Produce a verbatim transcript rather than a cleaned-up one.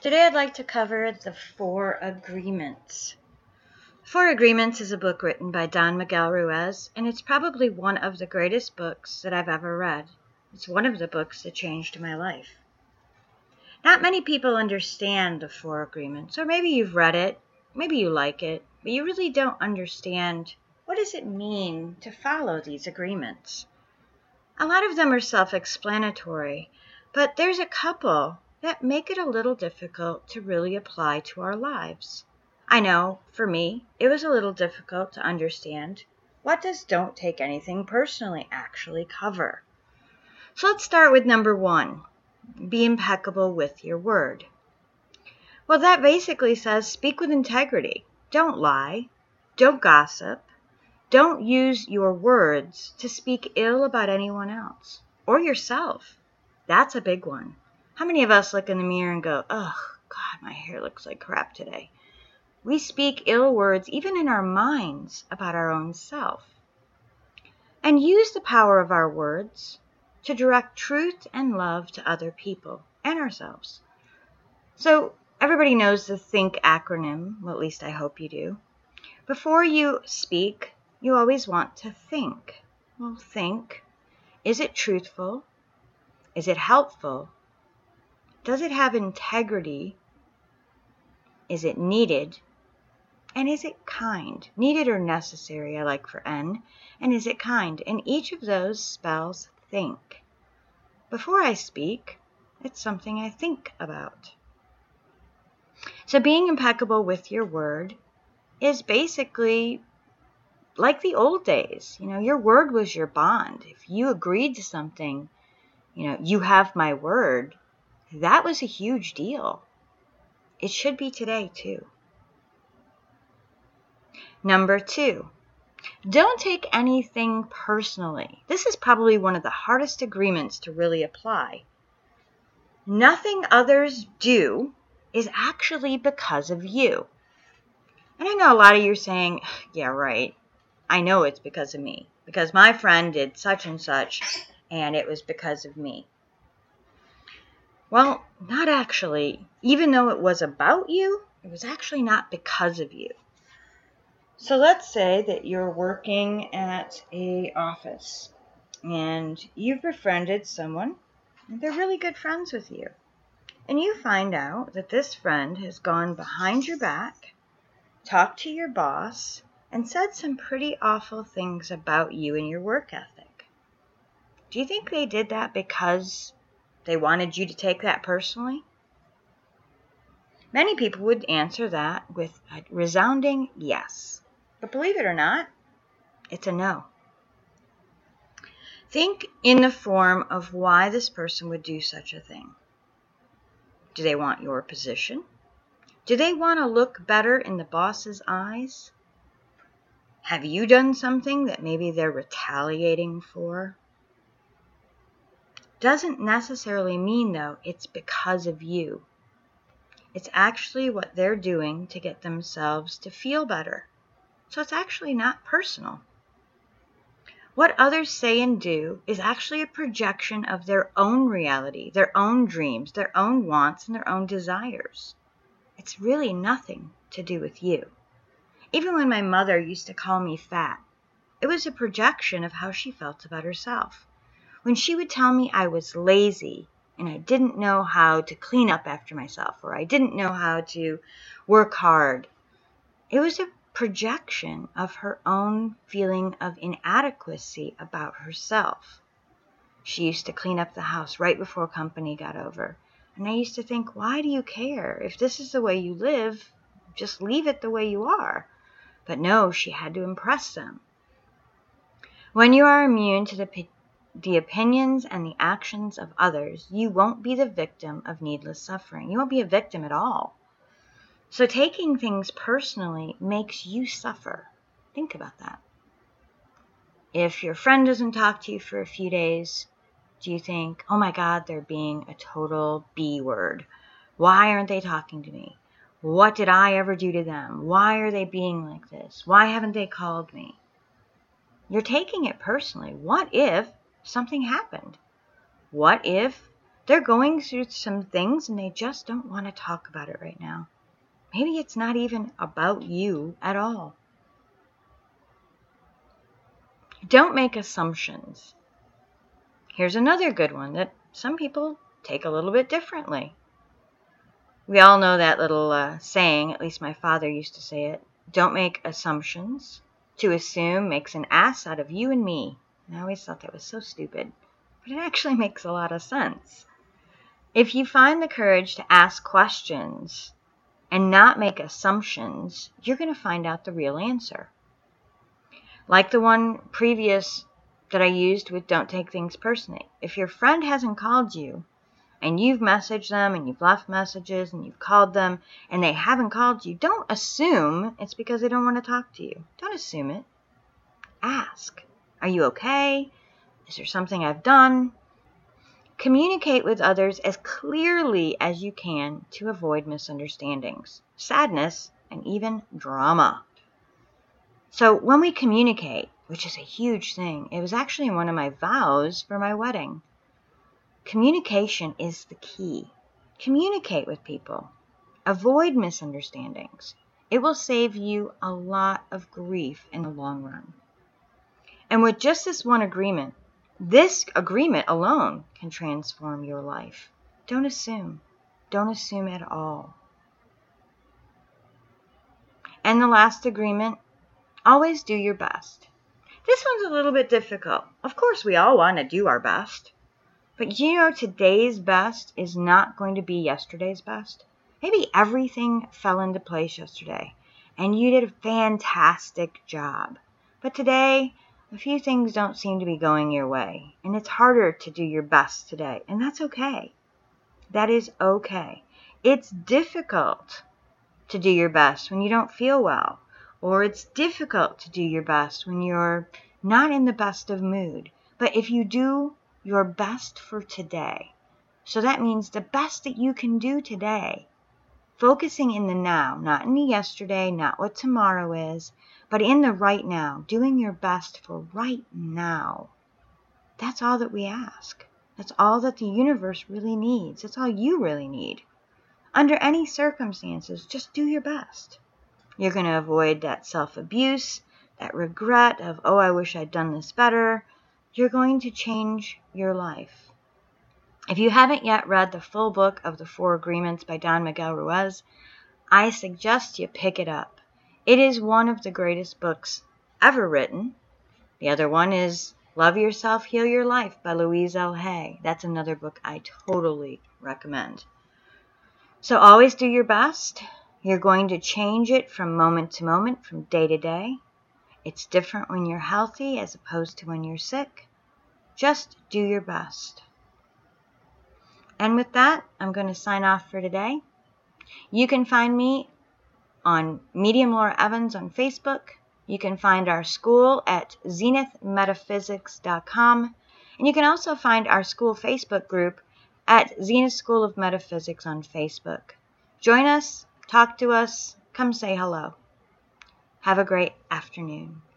Today I'd like to cover the Four Agreements. Four Agreements is a book written by Don Miguel Ruiz, and it's probably one of the greatest books that I've ever read. It's one of the books that changed my life. Not many people understand the Four Agreements, or maybe you've read it, maybe you like it, but you really don't understand what does it mean to follow these agreements. A lot of them are self-explanatory, but there's a couple that make it a little difficult to really apply to our lives. I know, for me, it was a little difficult to understand what does don't take anything personally actually cover. So let's start with number one, be impeccable with your word. Well, that basically says speak with integrity. Don't lie. Don't gossip. Don't use your words to speak ill about anyone else or yourself. That's a big one. How many of us look in the mirror and go, ugh, God, my hair looks like crap today? We speak ill words even in our minds about our own self. And use the power of our words to direct truth and love to other people and ourselves. So everybody knows the THINK acronym, well, at least I hope you do. Before you speak, you always want to think. Well, think. Is it truthful? Is it helpful? Does it have integrity? Is it needed? And is it kind? Needed or necessary, I like for N. And is it kind? And each of those spells think. Before I speak, it's something I think about. So being impeccable with your word is basically like the old days. You know, your word was your bond. If you agreed to something, you know, you have my word, that was a huge deal. It should be today too. Number two, don't take anything personally. This is probably one of the hardest agreements to really apply. Nothing others do is actually because of you. And I know a lot of you are saying, yeah, right. I know it's because of me. Because my friend did such and such, and it was because of me. Well, not actually. Even though it was about you, it was actually not because of you. So let's say that you're working at a office and you've befriended someone and they're really good friends with you. And you find out that this friend has gone behind your back, talked to your boss, and said some pretty awful things about you and your work ethic. Do you think they did that because they wanted you to take that personally? Many people would answer that with a resounding yes. But believe it or not, it's a no. Think in the form of why this person would do such a thing. Do they want your position? Do they want to look better in the boss's eyes? Have you done something that maybe they're retaliating for? Doesn't necessarily mean, though, it's because of you. It's actually what they're doing to get themselves to feel better. So it's actually not personal. What others say and do is actually a projection of their own reality, their own dreams, their own wants, and their own desires. It's really nothing to do with you. Even when my mother used to call me fat, it was a projection of how she felt about herself. When she would tell me I was lazy and I didn't know how to clean up after myself, or I didn't know how to work hard, it was a projection of her own feeling of inadequacy about herself. She used to clean up the house right before company got over. And I used to think, why do you care? If this is the way you live, just leave it the way you are. But no, she had to impress them. When you are immune to the, the opinions and the actions of others, you won't be the victim of needless suffering. You won't be a victim at all. So taking things personally makes you suffer. Think about that. If your friend doesn't talk to you for a few days, do you think, oh my God, they're being a total B word? Why aren't they talking to me? What did I ever do to them? Why are they being like this? Why haven't they called me? You're taking it personally. What if something happened? What if They're going through some things and they just don't want to talk about it right now. Maybe it's not even about you at all. Don't make assumptions. Here's another good one that some people take a little bit differently. We all know that little uh, saying, at least my father used to say it, don't make assumptions. To assume makes an ass out of you and me. And I always thought that was so stupid, but it actually makes a lot of sense. If you find the courage to ask questions and not make assumptions, you're going to find out the real answer. Like the one previous that I used with don't take things personally. If your friend hasn't called you and you've messaged them and you've left messages and you've called them and they haven't called you, don't assume it's because they don't want to talk to you. Don't assume it. Ask. Are you okay? Is there something I've done? Communicate with others as clearly as you can to avoid misunderstandings, sadness, and even drama. So when we communicate, which is a huge thing, it was actually one of my vows for my wedding. Communication is the key. Communicate with people. Avoid misunderstandings. It will save you a lot of grief in the long run. And with just this one agreement, this agreement alone can transform your life. Don't assume. Don't assume at all. And the last agreement, always do your best. This one's a little bit difficult. Of course, we all want to do our best. But you know, today's best is not going to be yesterday's best. Maybe everything fell into place yesterday, and you did a fantastic job. But today, a few things don't seem to be going your way, and it's harder to do your best today, and that's okay. That is okay. It's difficult to do your best when you don't feel well, or it's difficult to do your best when you're not in the best of mood. But if you do your best for today, so that means the best that you can do today, focusing in the now, not in the yesterday, not what tomorrow is, but in the right now, doing your best for right now. That's all that we ask. That's all that the universe really needs. That's all you really need. Under any circumstances, just do your best. You're going to avoid that self-abuse, that regret of, oh, I wish I'd done this better. You're going to change your life. If you haven't yet read the full book of the Four Agreements by Don Miguel Ruiz, I suggest you pick it up. It is one of the greatest books ever written. The other one is Love Yourself, Heal Your Life by Louise L. Hay. That's another book I totally recommend. So always do your best. You're going to change it from moment to moment, from day to day. It's different when you're healthy as opposed to when you're sick. Just do your best. And with that, I'm going to sign off for today. You can find me on Medium Laura Evans on Facebook. You can find our school at zenith metaphysics dot com. And you can also find our school Facebook group at Zenith School of Metaphysics on Facebook. Join us, talk to us, come say hello. Have a great afternoon.